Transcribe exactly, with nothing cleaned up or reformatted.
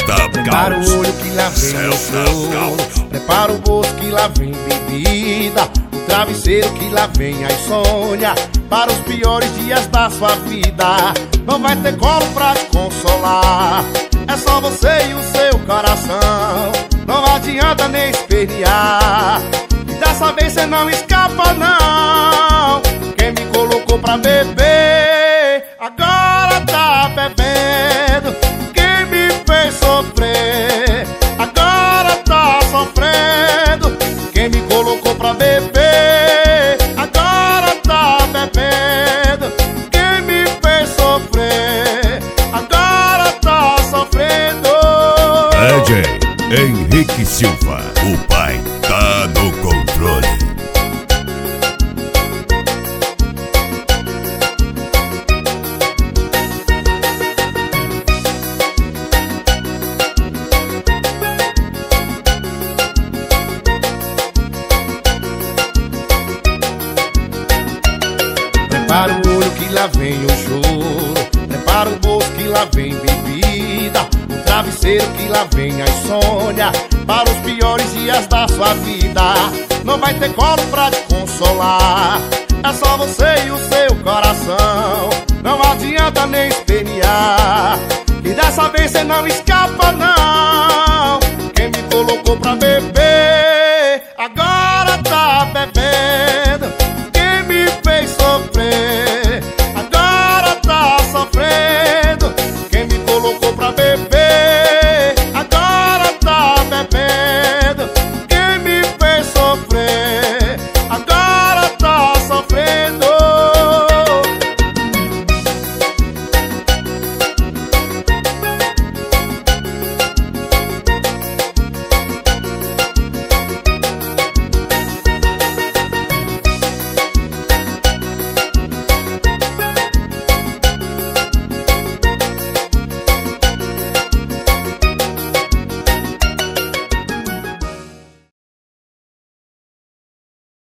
Celta Prepara Caos. o olho que lá vem o Celta choro. Caos. Prepara o bolso que lá vem bebida. O travesseiro que lá vem a insônia. Para os piores dias da sua vida. Não vai ter colo pra te consolar. É só você e o seu coração. Não adianta nem espernear. E dessa vez cê não escapa não. Quem me colocou pra beber agora tá bebendo. Quem me fez sofrer agora tá sofrendo. Quem me colocou pra beber agora tá bebendo. Quem me fez sofrer agora tá sofrendo. D J Henrique Silva, o pai tá no controle. Prepara o olho que lá vem o choro. Prepara o bolso que lá vem bebida. O travesseiro que lá vem a insônia. Para os piores dias da sua vida. Não vai ter colo pra te consolar. É só você e o seu coração. Não adianta nem espernear. E dessa vez cê não escapa não. Quem me colocou pra beber agora tá bebendo. Quem me fez sofrer agora tá sofrendo. Quem me colocou pra beber